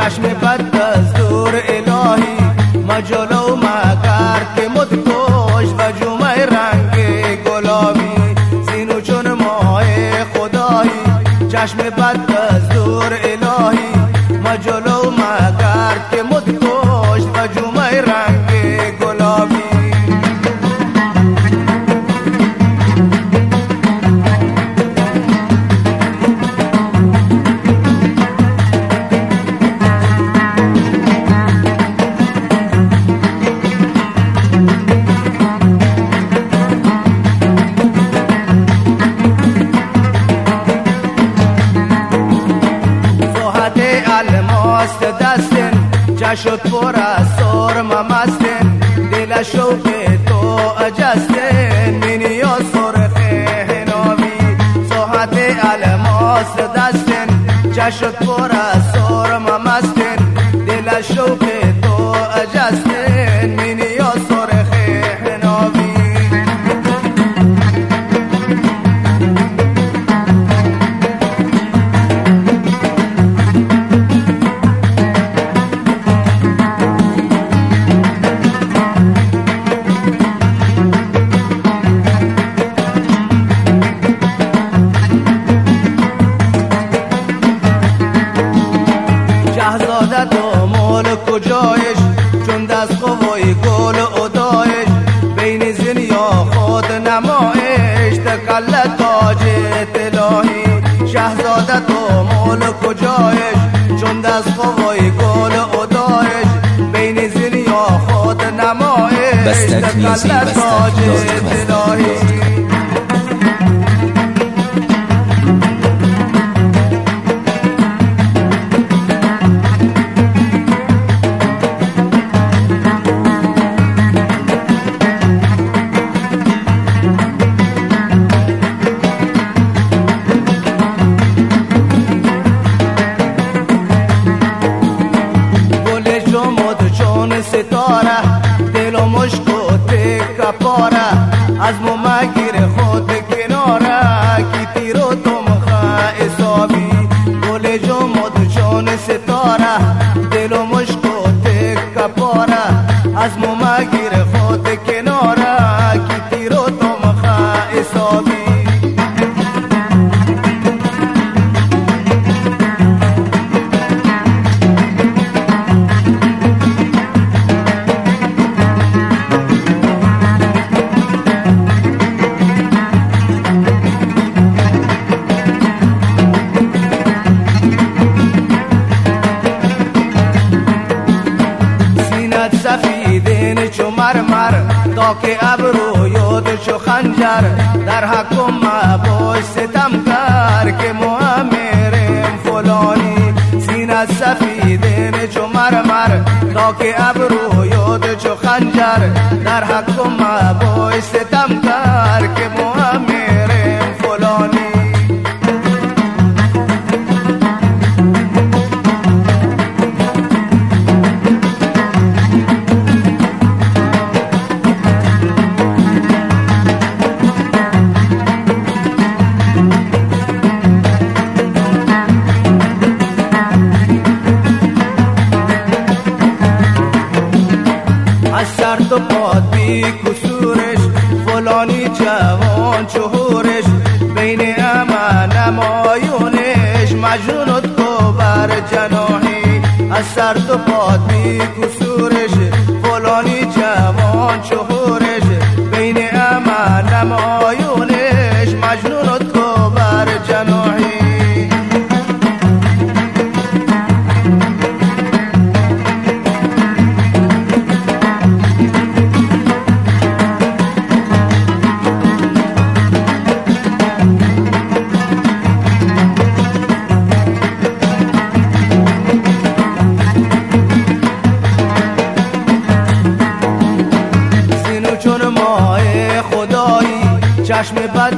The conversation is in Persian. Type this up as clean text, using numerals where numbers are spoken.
چشم بد از دور الهی ما جلو مگر که مدکش و جمعه رنگ گلابی زینو چون ماه خدایی چشم بد از دور الهی ما جلو مگر که مدکش و جمعه رنگ گلابی الماس دستن جشت پر از سرم مستن دل شوق تو اجستن منی یا سرخ هنامی صحت الماس دستن جشت پر از سرم مستن دل شوق تو اجستن منی یا سرخ هنامی شهزاده تو ملک کجایش چون دست قوی گل ادایش بین زن یا خود نمایش تکل تاج طلایی شهزاده تو ملک کجایش چون دست قوی گل ادایش بین زن یا خود نمایش تکل تاج طلایی ستاره دل و مشک و تک پاره از مو مگیر خود کناره کی تیر و تمخه حسابی گل جمد چون ستاره دل و مشک و تک پاره از مو مگیر خود کناره کی تیر و تمخه حسابی سفیدین چو مرمر تا که ابرو یاد چو خنجر در حکم مباش ستم کر که مؤمرم فلانی سینت سفیدین چو مرمر تا که ابرو یاد چو خنجر در حکم مباش ستم کر که مؤمرم فلانی سر تو پاد بی کسورش فلانی جوان چهورش بین اما نمایونش مجنونت کو بر جناحی از سر تو پاد بی کسورش فلانی جوان چهورش بین اما نمایونش مجنونت کو بر جناحی چشم بد